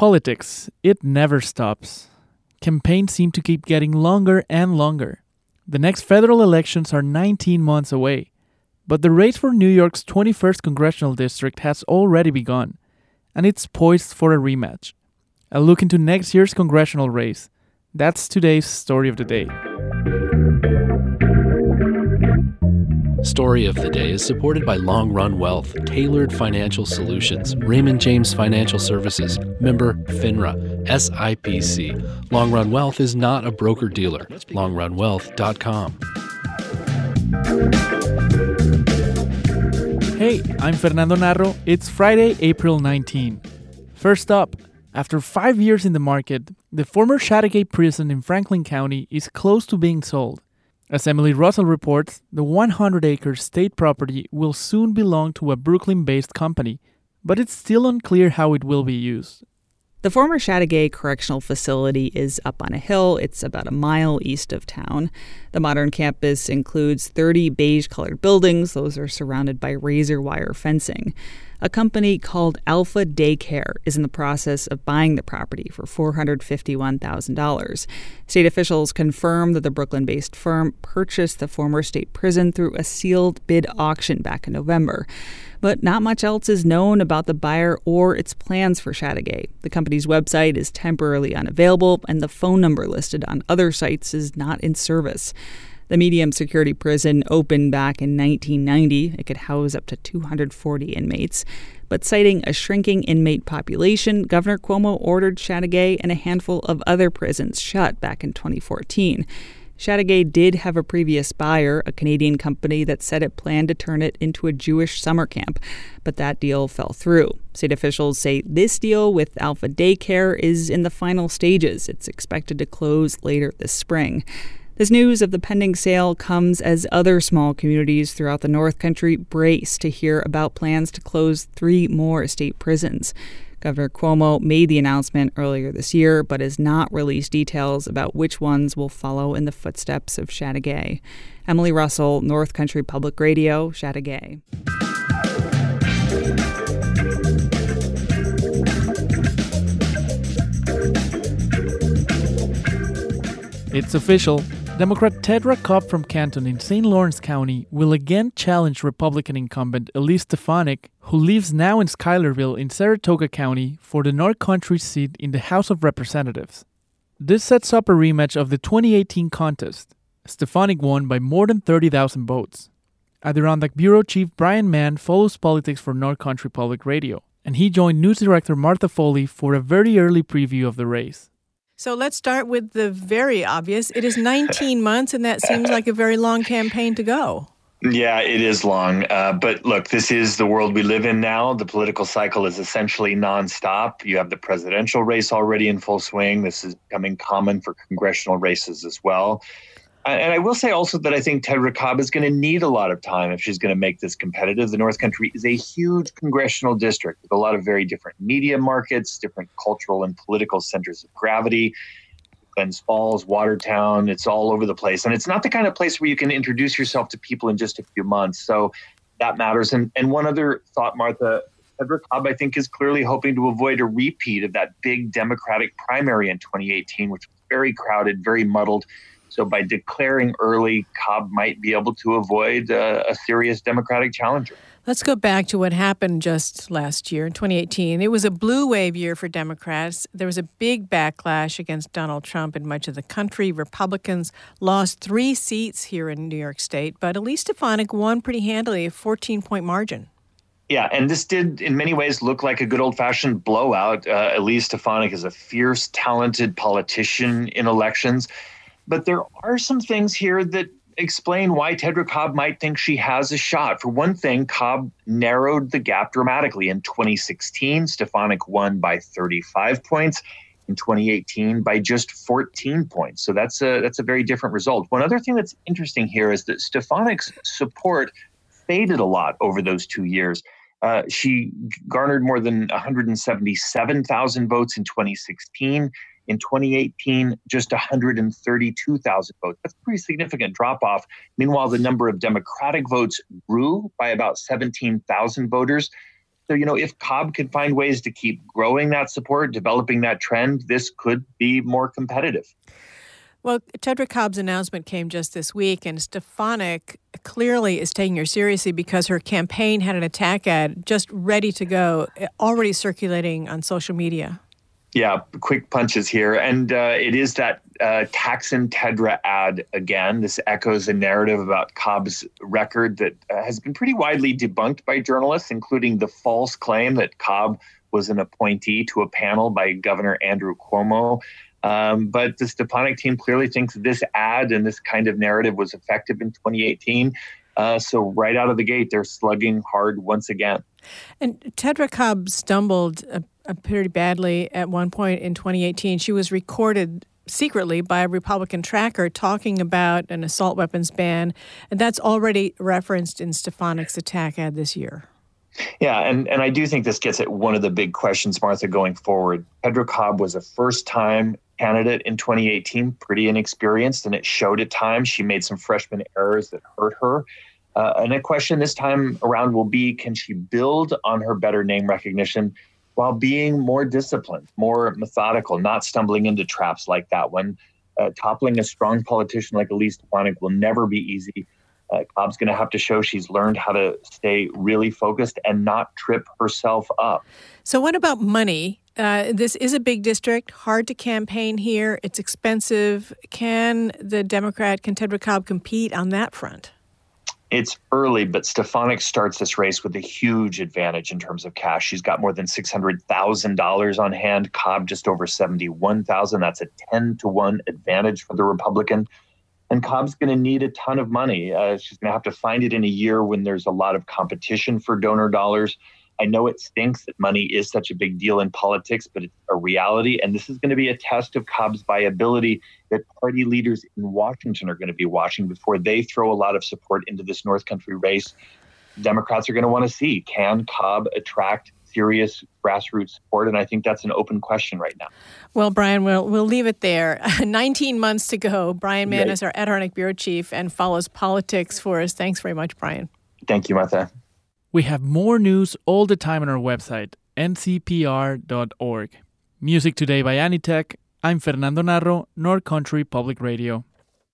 Politics, it never stops. Campaigns seem to keep getting longer and longer. The next federal elections are 19 months away, but the race for New York's 21st congressional district has already begun, and it's poised for a rematch. A look into next year's congressional race. That's today's Story of the Day. Story of the Day is supported by Long Run Wealth, Tailored Financial Solutions, Raymond James Financial Services, member FINRA, SIPC. Long Run Wealth is not a broker-dealer. LongRunWealth.com. Hey, I'm Fernando Narro. It's Friday, April 19. First up, after 5 years in the market, the former Chateauguay prison in Franklin County is close to being sold. As Emily Russell reports, the 100-acre state property will soon belong to a Brooklyn-based company, but it's still unclear how it will be used. The former Chateauguay Correctional Facility is up on a hill. It's about a mile east of town. The modern campus includes 30 beige-colored buildings. Those are surrounded by razor wire fencing. A company called Alpha Daycare is in the process of buying the property for $451,000. State officials confirmed that the Brooklyn-based firm purchased the former state prison through a sealed bid auction back in November. But not much else is known about the buyer or its plans for Chateauguay. The company's website is temporarily unavailable, and the phone number listed on other sites is not in service. The medium-security prison opened back in 1990. It could house up to 240 inmates. But citing a shrinking inmate population, Governor Cuomo ordered Chateauguay and a handful of other prisons shut back in 2014. Chateauguay did have a previous buyer, a Canadian company that said it planned to turn it into a Jewish summer camp, but that deal fell through. State officials say this deal with Alpha Daycare is in the final stages. It's expected to close later this spring. This news of the pending sale comes as other small communities throughout the North Country brace to hear about plans to close 3 more state prisons. Governor Cuomo made the announcement earlier this year, but has not released details about which ones will follow in the footsteps of Chateauguay. Emily Russell, North Country Public Radio, Chateauguay. It's official. Democrat Tedra Cobb from Canton in St. Lawrence County will again challenge Republican incumbent Elise Stefanik, who lives now in Schuylerville in Saratoga County, for the North Country seat in the House of Representatives. This sets up a rematch of the 2018 contest. Stefanik won by more than 30,000 votes. Adirondack Bureau Chief Brian Mann follows politics for North Country Public Radio, and he joined news director Martha Foley for a very early preview of the race. So let's start with the very obvious. It is 19 months, and that seems like a very long campaign to go. Yeah, it is long. But look, this is the world we live in now. The political cycle is essentially nonstop. You have the presidential race already in full swing. This is becoming common for congressional races as well. And I will say also that I think Tedra Cobb is going to need a lot of time if she's going to make this competitive. The North Country is a huge congressional district with a lot of very different media markets, different cultural and political centers of gravity. Glens Falls, Watertown, it's all over the place. And it's not the kind of place where you can introduce yourself to people in just a few months. So that matters. And one other thought, Martha, Tedra Cobb, I think, is clearly hoping to avoid a repeat of that big Democratic primary in 2018, which was very crowded, very muddled. So by declaring early, Cobb might be able to avoid a serious Democratic challenger. Let's go back to what happened just last year, in 2018. It was a blue wave year for Democrats. There was a big backlash against Donald Trump in much of the country. Republicans lost 3 seats here in New York State, but Elise Stefanik won pretty handily, a 14-point margin. Yeah, and this did in many ways look like a good old-fashioned blowout. Elise Stefanik is a fierce, talented politician in elections. But there are some things here that explain why Tedra Cobb might think she has a shot. For one thing, Cobb narrowed the gap dramatically. In 2016, Stefanik won by 35 points. In 2018, by just 14 points. So that's a very different result. One other thing that's interesting here is that Stefanik's support faded a lot over those 2 years. She garnered more than 177,000 votes in 2016. In 2018, just 132,000 votes. That's a pretty significant drop-off. Meanwhile, the number of Democratic votes grew by about 17,000 voters. So, if Cobb can find ways to keep growing that support, developing that trend, this could be more competitive. Well, Tedra Cobb's announcement came just this week, and Stefanik clearly is taking her seriously because her campaign had an attack ad just ready to go, already circulating on social media. Yeah, quick punches here. And it is that Thaksin Tedra ad again. This echoes a narrative about Cobb's record that has been pretty widely debunked by journalists, including the false claim that Cobb was an appointee to a panel by Governor Andrew Cuomo. But the Stefanik team clearly thinks this ad and this kind of narrative was effective in 2018. So right out of the gate, they're slugging hard once again. And Tedra Cobb stumbled pretty badly at one point in 2018. She was recorded secretly by a Republican tracker talking about an assault weapons ban, and that's already referenced in Stefanik's attack ad this year. Yeah, and I do think this gets at one of the big questions, Martha, going forward. Tedra Cobb was a first-time candidate in 2018, pretty inexperienced, and it showed at times. She made some freshman errors that hurt her. And a question this time around will be, can she build on her better name recognition while being more disciplined, more methodical, not stumbling into traps like that one? Toppling a strong politician like Elise Stefanik will never be easy. Cobb's going to have to show she's learned how to stay really focused and not trip herself up. So what about money? This is a big district, hard to campaign here. It's expensive. Can Tedra Cobb compete on that front? It's early, but Stefanik starts this race with a huge advantage in terms of cash. She's got more than $600,000 on hand. Cobb just over $71,000. That's a 10-to-1 advantage for the Republican. And Cobb's going to need a ton of money. She's going to have to find it in a year when there's a lot of competition for donor dollars. I know it stinks that money is such a big deal in politics, but it's a reality. And this is going to be a test of Cobb's viability that party leaders in Washington are going to be watching before they throw a lot of support into this North Country race. Democrats are going to want to see, can Cobb attract serious grassroots support? And I think that's an open question right now. Well, Brian, we'll leave it there. 19 months to go. Brian Mann is our Ed Harnick Bureau Chief and follows politics for us. Thanks very much, Brian. Thank you, Martha. We have more news all the time on our website, ncpr.org. Music today by Anitech. I'm Fernando Narro, North Country Public Radio.